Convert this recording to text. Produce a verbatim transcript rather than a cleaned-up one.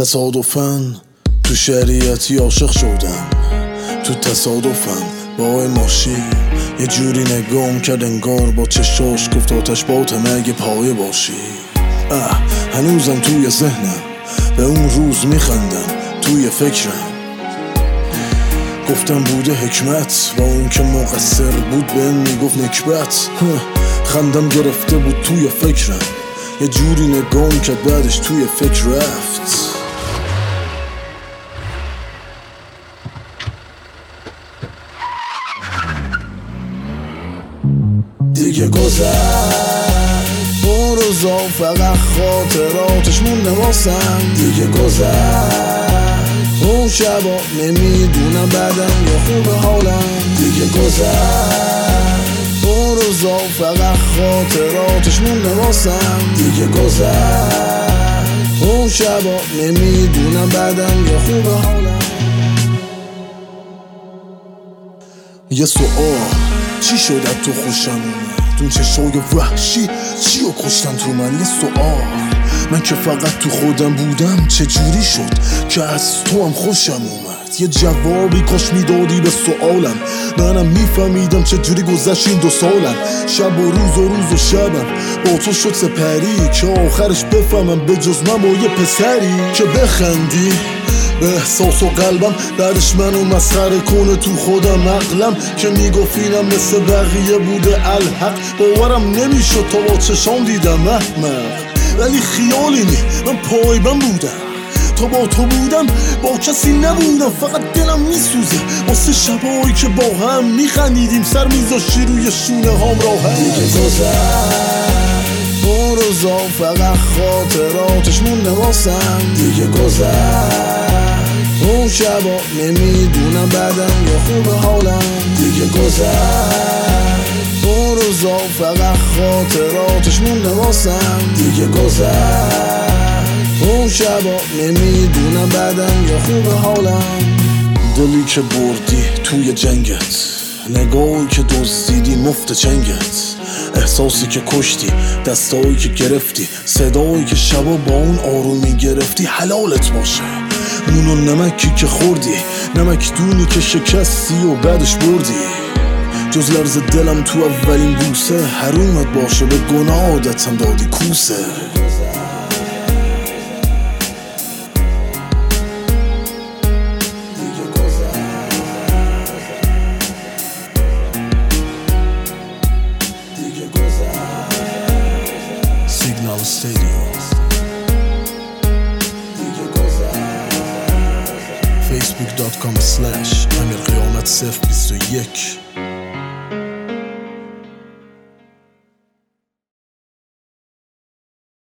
تصادفاً تو شریعتی عاشق شدم، تو تصادفم با ماشین یه جوری نگام کرد انگار با چشاش گفت آتش باتم اگه پایه باشی. اه هنوزم توی ذهنم به اون روز میخندم، توی فکرم گفتم بوده حکمت با اون که مقصر بود به این میگفت نکبت. خندم گرفته بود توی فکرم، یه جوری نگام کرد بعدش توی فکر رفت. دیگه گذشت اون روزا، فقط خاطراتش مونده واسم. دیگه گذشت اون شبا، نمیدونم بعدم یا خوب حالم. دیگه گذشت اون روزا، فقط خاطراتش مونده واسم. دیگه گذشت اون شبا، نمیدونم بعدم یا خوب حالم. یه سوال چی شد تو خوشم اومد؟ اون چشای وحشی چی رو کشتن تو من؟ یه سوال من که فقط تو خودم بودم چجوری شد که از تو هم خوشم اومد؟ یه جوابی کاش میدادی به سوالم، منم میفهمیدم چجوری گذشت این دو سالم. شب و روز و روز و شبم با تو شد سپری که آخرش بفهمم به جز من با یه پسری که بخندی به احساس و قلبم، بعدش منو مسخره کنه تو خودم عقلم که میگفتینم مثل بقیه بوده الحق. باورم نمیشد تا با چشام دیدم احمق، ولی خیالی نی من پایبند بودم تا با تو بودم، با کسی نبودم. فقط دلم میسوزه واسه شبایی که با هم میخندیدیم، سر میذاشتی روی شونه هام راحت. دیگه گذشت اون روزا، فقط خاطراتش مونده واسم. دیگه گذشت اون شبا، نمیدونم بعدم یا خوب حالم. دیگه گذشت اون روزا، فقط خاطراتش مونده واسم. دیگه گذشت اون شبا، نمیدونم بعدم یا خوب حالم. دلی که بردی توی جنگت، نگاهی که دزدیدی مفت چنگت، احساسی که کشتی، دستایی که گرفتی، صدایی که شبا با اون آرومی گرفتی. حلالت باشه نون و نمکی که خوردی، نمک دونی که شکستی و بعدش بردی. جز لرز دلم تو اولین بوسه، حرومت باشه به گناه عادتم دادی کوسه. Signal Stadium facebook dot com slash امیر قیامت صفر بیست و یک